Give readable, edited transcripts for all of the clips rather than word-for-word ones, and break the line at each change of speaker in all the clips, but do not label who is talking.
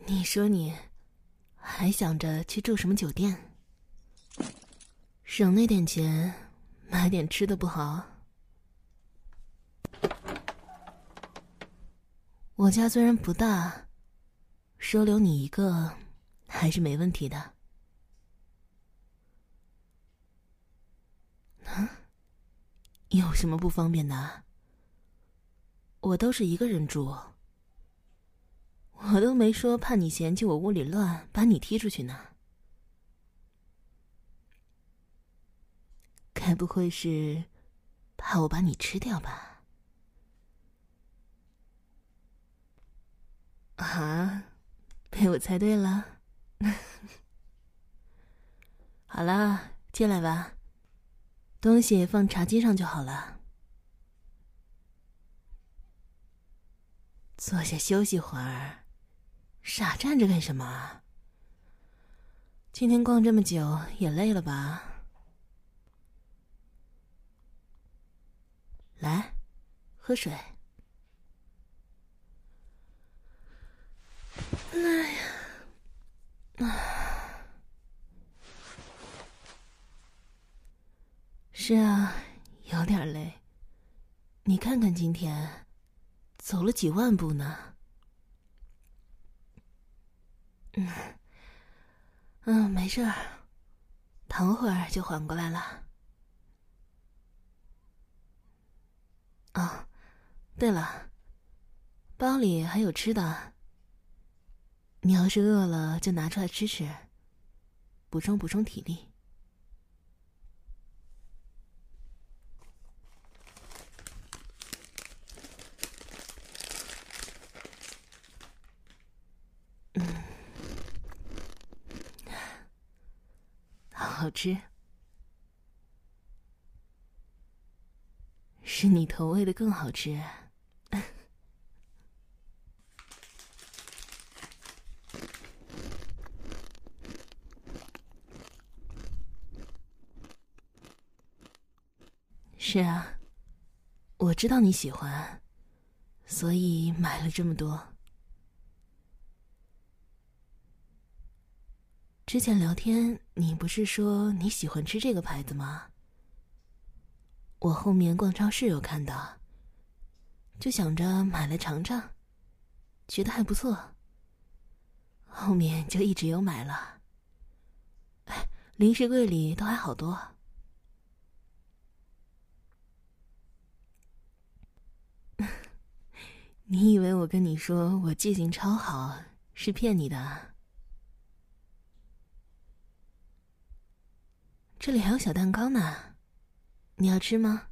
你说你还想着去住什么酒店？省那点钱买点吃的不好？我家虽然不大，收留你一个还是没问题的。啊？有什么不方便的？我都是一个人住，我都没说怕你嫌弃我屋里乱，把你踢出去呢。该不会是怕我把你吃掉吧？啊，被我猜对了。好啦，进来吧，东西放茶几上就好了。坐下休息会儿，傻站着干什么？今天逛这么久也累了吧？来，喝水。哎呀，是啊，有点累。你看看今天，走了几万步呢。没事儿，躺会儿就缓过来了。哦，对了，包里还有吃的，你要是饿了就拿出来吃吃，补充补充体力。好吃，是你投喂的更好吃。是啊，我知道你喜欢，所以买了这么多。之前聊天你不是说你喜欢吃这个牌子吗？我后面逛超市有看到，就想着买来尝尝，觉得还不错，后面就一直有买了。零食柜里都还好多。你以为我跟你说我记性超好是骗你的？这里还有小蛋糕呢，你要吃吗？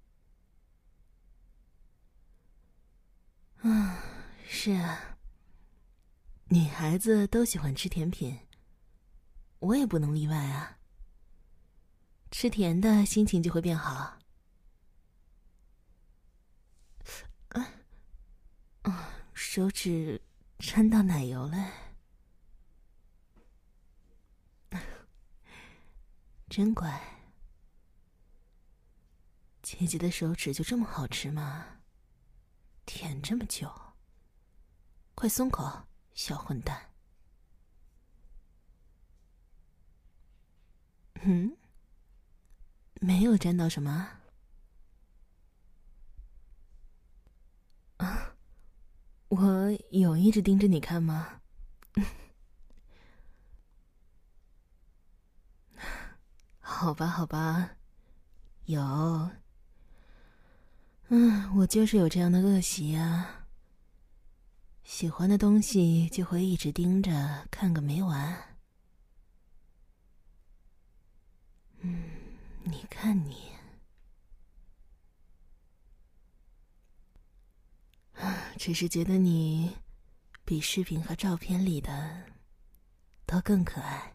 是啊，女孩子都喜欢吃甜品，我也不能例外啊。吃甜的心情就会变好。手指沾到奶油了，真乖。姐姐的手指就这么好吃吗？舔这么久，快松口，小混蛋。没有沾到什么啊？我有一直盯着你看吗？好吧，好吧，有。我就是有这样的恶习啊。喜欢的东西就会一直盯着看个没完。你看你，只是觉得你比视频和照片里的都更可爱。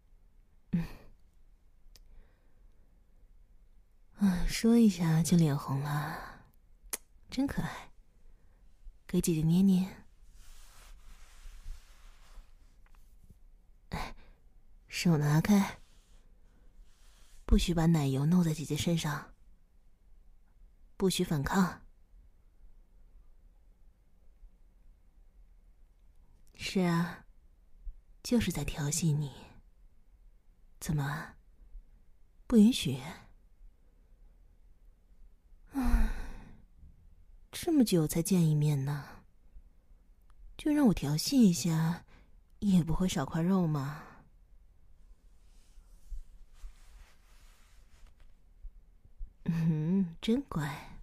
说一下就脸红了，真可爱。给姐姐捏捏。手拿开，不许把奶油弄在姐姐身上，不许反抗。是啊， 就是在调戏你。怎么，不允许？这么久才见一面呢，就让我调戏一下，也不会少块肉嘛。真乖。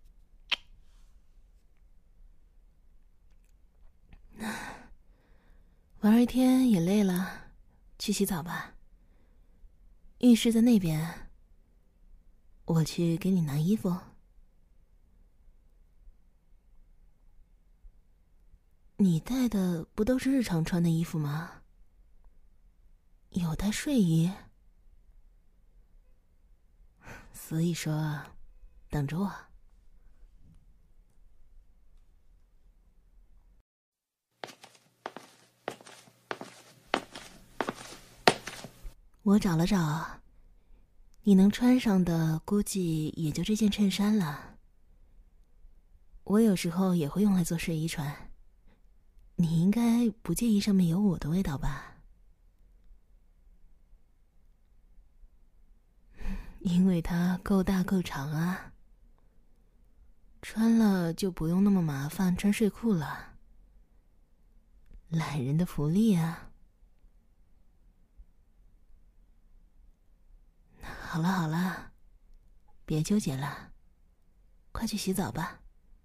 玩一天也累了，去洗澡吧。浴室在那边，我去给你拿衣服。你带的不都是日常穿的衣服吗？有带睡衣？所以说，等着我。我找了找，你能穿上的估计也就这件衬衫了。我有时候也会用来做睡衣穿，你应该不介意上面有我的味道吧？因为它够大够长啊，穿了就不用那么麻烦穿睡裤了。懒人的福利啊！好了好了，别纠结了，快去洗澡吧。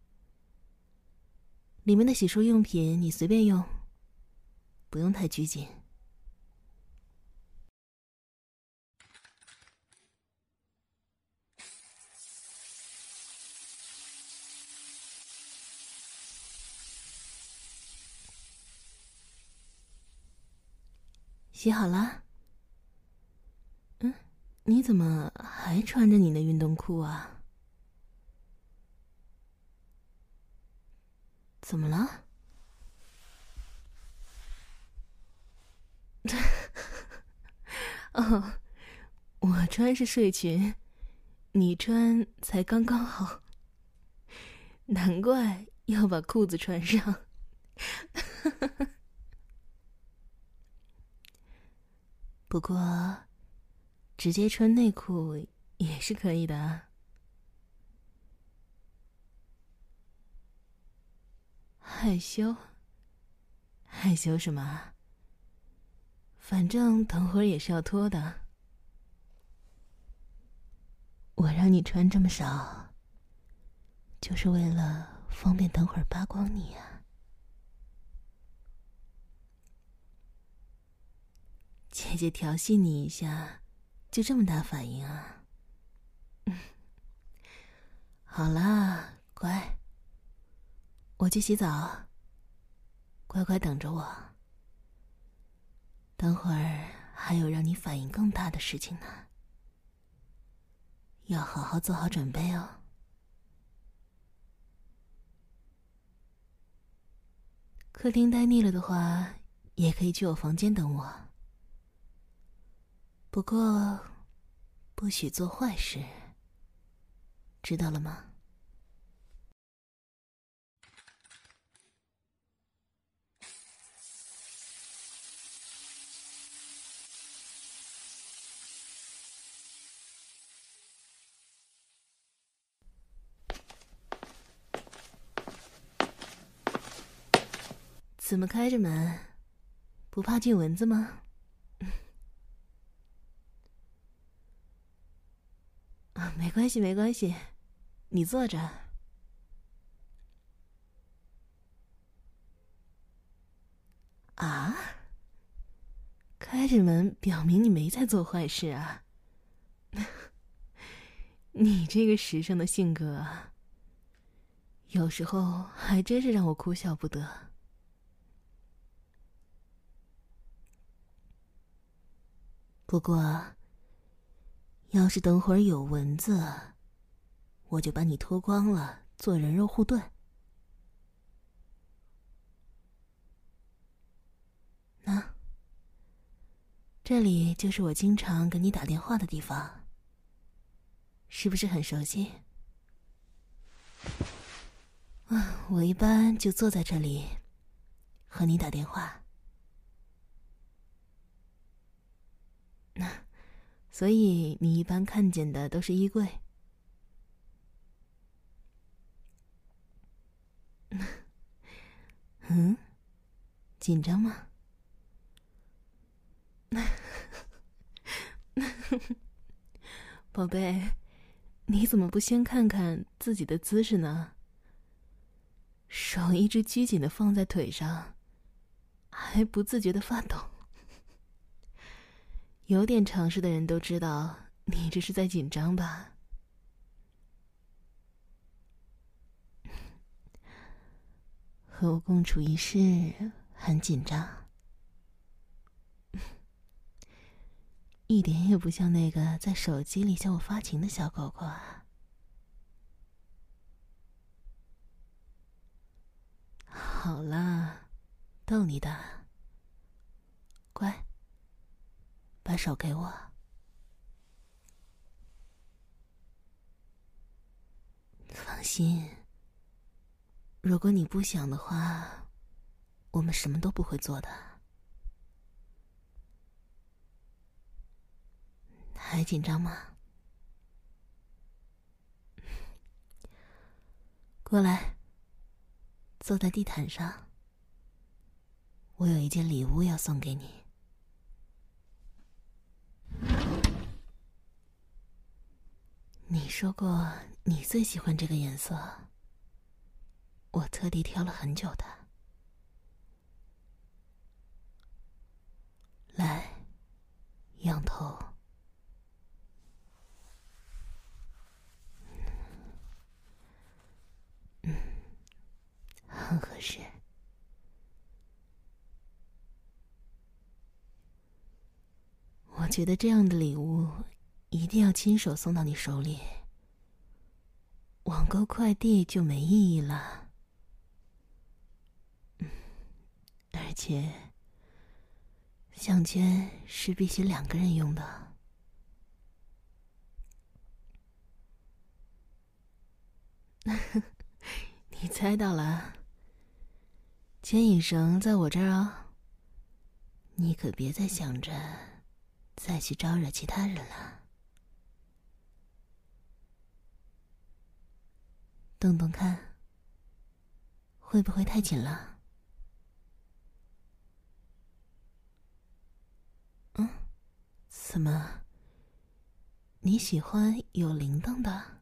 里面的洗漱用品你随便用，不用太拘谨。洗好了？你怎么还穿着你的运动裤啊？怎么了？哦，我穿是睡裙，你穿才刚刚好，难怪要把裤子穿上。不过，直接穿内裤也是可以的啊。害羞？害羞什么？反正等会儿也是要脱的。我让你穿这么少，就是为了方便等会儿扒光你啊。姐姐调戏你一下，就这么大反应啊？好啦，乖，我去洗澡，乖乖等着我。等会儿还有让你反应更大的事情呢，要好好做好准备哦。客厅待腻了的话，也可以去我房间等我。不过，不许做坏事，知道了吗？怎么开着门？不怕进蚊子吗？没关系，没关系，你坐着。啊？开着门表明你没在做坏事啊？你这个时尚的性格啊，有时候还真是让我哭笑不得。不过，要是等会儿有蚊子，我就把你脱光了做人肉护盾。那，这里就是我经常给你打电话的地方，是不是很熟悉？我一般就坐在这里，和你打电话。 所以你一般看见的都是衣柜。嗯，紧张吗？宝贝，你怎么不先看看自己的姿势呢？手一直拘谨的放在腿上，还不自觉的发抖。有点常识的人都知道，你这是在紧张吧？和我共处一室，很紧张，一点也不像那个在手机里向我发情的小狗狗啊。好啦，逗你的。乖，把手给我。放心，如果你不想的话，我们什么都不会做的。还紧张吗？过来，坐在地毯上。我有一件礼物要送给你。你说过你最喜欢这个颜色，我特地挑了很久的。来，仰头。很合适。我觉得这样的礼物一定要亲手送到你手里，网购快递就没意义了。而且项圈是必须2个人用的。你猜到了，牵引绳在我这儿哦。你可别再想着再去招惹其他人了。动动看，会不会太紧了？怎么？你喜欢有铃铛的？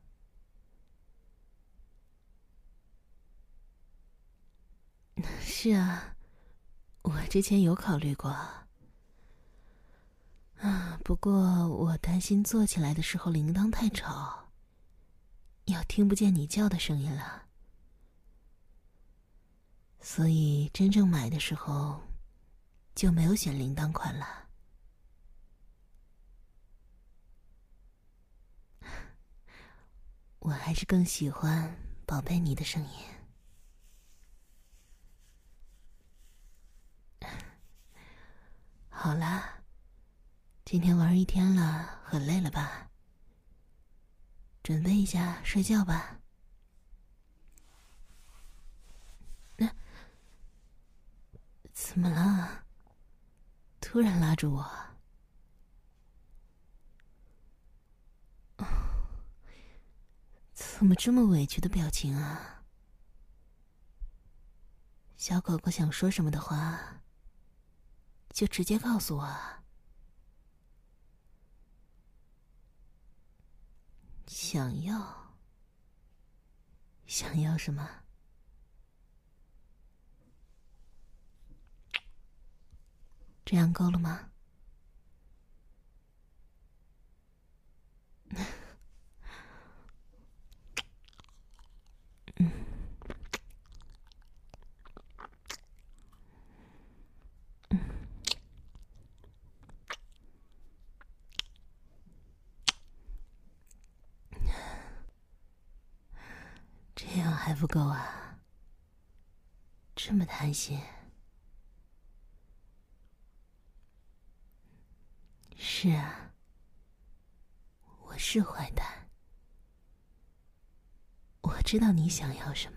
是啊，我之前有考虑过。不过我担心做起来的时候铃铛太吵，要听不见你叫的声音了。所以真正买的时候就没有选铃铛款了。我还是更喜欢宝贝你的声音。好啦，今天玩一天了，很累了吧？准备一下睡觉吧。怎么了？突然拉住我。怎么这么委屈的表情啊？小狗狗想说什么的话，就直接告诉我。想要什么？这样够了吗？这样还不够啊？这么贪心？是啊，我是坏蛋。我知道你想要什么，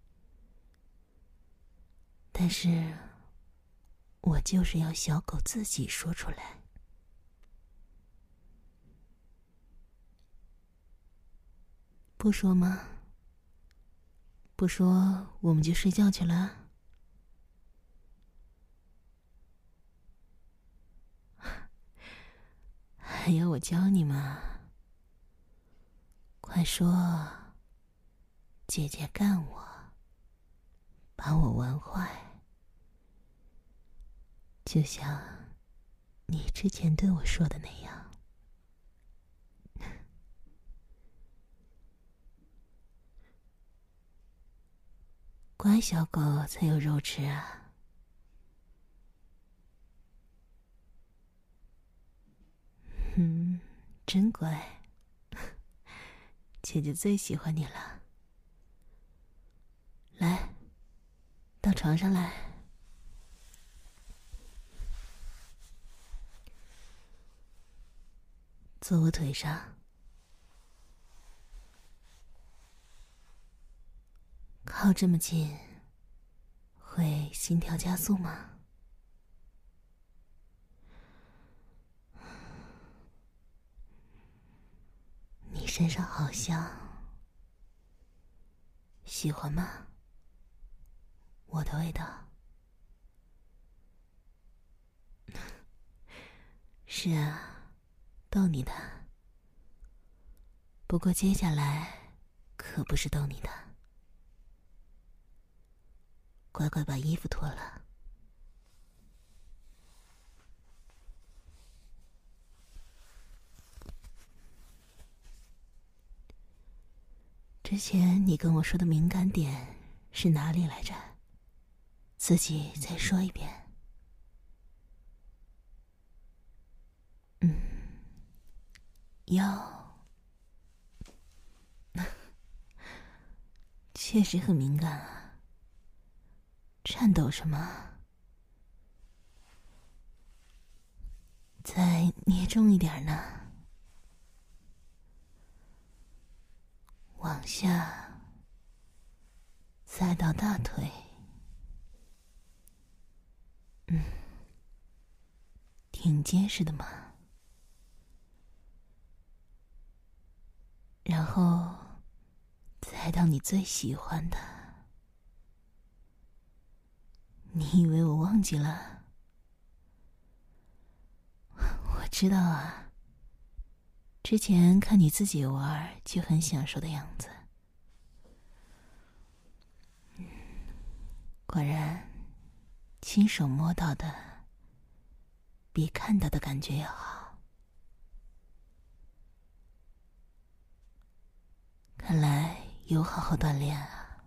但是我就是要小狗自己说出来。 不说吗？不说我们就睡觉去了？还要我教你吗？快说，姐姐干我，把我玩坏，就像你之前对我说的那样。乖小狗才有肉吃啊。真乖，姐姐最喜欢你了。来，到床上来。坐我腿上。靠这么近，会心跳加速吗？你身上好香，喜欢吗？我的味道。是啊，逗你的。不过接下来可不是逗你的。乖乖把衣服脱了。之前你跟我说的敏感点是哪里来着？自己再说一遍。腰。确实很敏感啊。颤抖什么？再捏重一点呢。往下，再到大腿。挺结实的嘛。然后再到你最喜欢的。你以为我忘记了？我知道啊。之前看你自己玩就很享受的样子。果然，亲手摸到的比看到的感觉要好。看来有好好锻炼啊。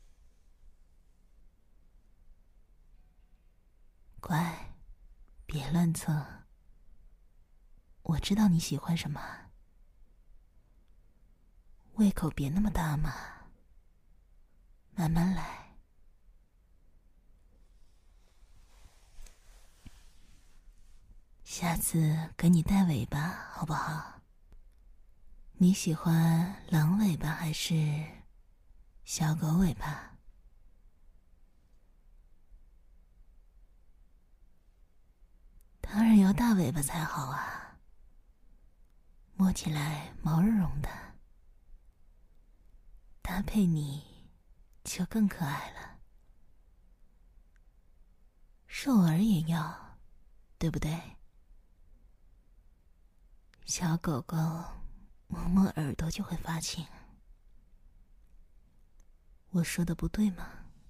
乖，别乱蹭。我知道你喜欢什么。胃口别那么大嘛，慢慢来。下次给你带尾巴好不好？你喜欢狼尾巴还是小狗尾巴？当然要大尾巴才好啊，摸起来毛茸茸的，搭配你就更可爱了。瘦耳也要，对不对？小狗狗摸摸耳朵就会发情。我说的不对吗？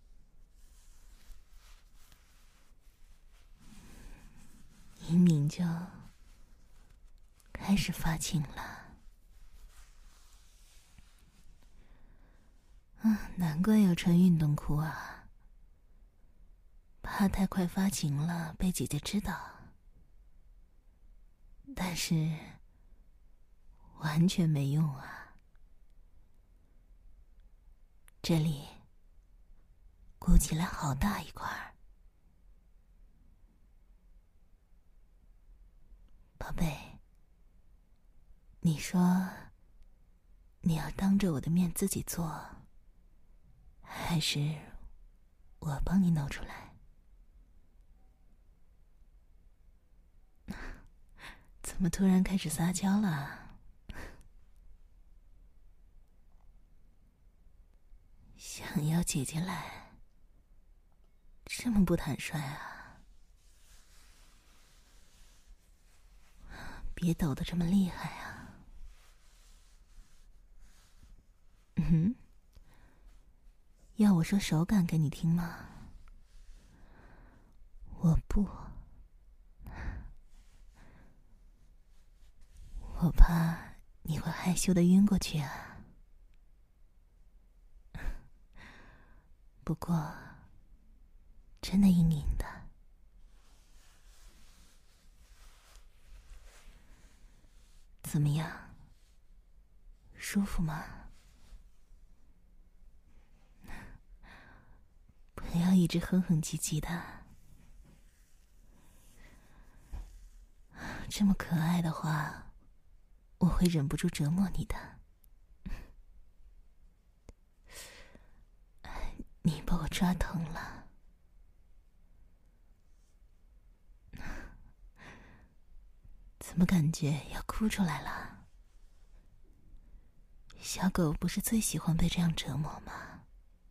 明明就开始发情了。难怪要穿运动裤啊，怕太快发情了被姐姐知道。但是完全没用啊。这里鼓起来好大一块儿。宝贝，你说你要当着我的面自己做，还是我帮你弄出来？怎么突然开始撒娇了？ 叫姐姐来，这么不坦率啊？别抖得这么厉害啊！要我说手感给你听吗？我不，我怕你会害羞的晕过去啊。不过，真的硬硬的。怎么样？舒服吗？不要一直哼哼唧唧的。这么可爱的话，我会忍不住折磨你的。你把我抓疼了。怎么感觉要哭出来了？小狗不是最喜欢被这样折磨吗？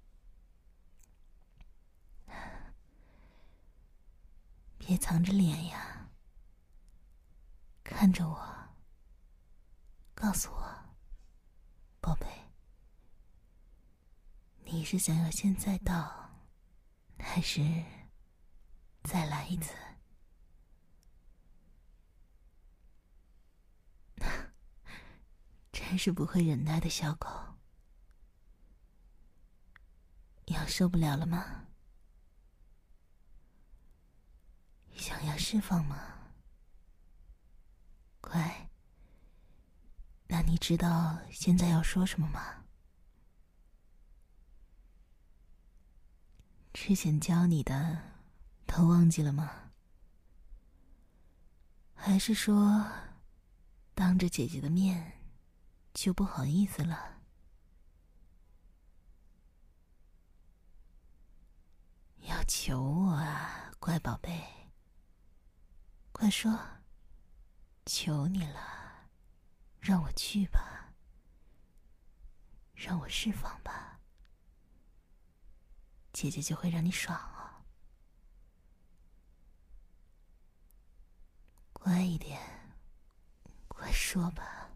别藏着脸呀，看着我，告诉我，宝贝，你是想要现在到，还是再来一次？真是不会忍耐的小狗。要受不了了吗？想要释放吗？乖，那你知道现在要说什么吗？之前教你的都忘记了吗？还是说当着姐姐的面就不好意思了？要求我啊，乖宝贝，快说，求你了，让我去吧，让我释放吧，姐姐就会让你爽哦。乖一点，快说吧。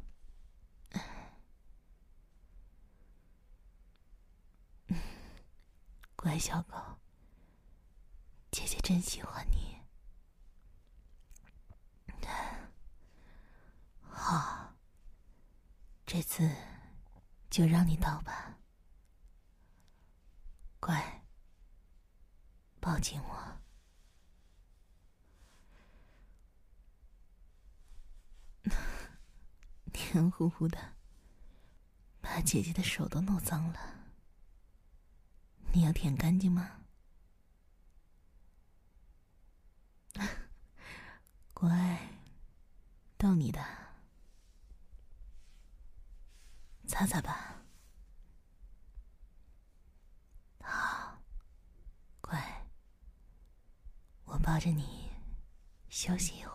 乖小狗，姐姐真喜欢你。好，这次就让你到吧。乖，抱紧我。黏糊糊的，把姐姐的手都弄脏了。你要舔干净吗？乖，逗你的，擦擦吧。好，乖，我抱着你休息一会儿。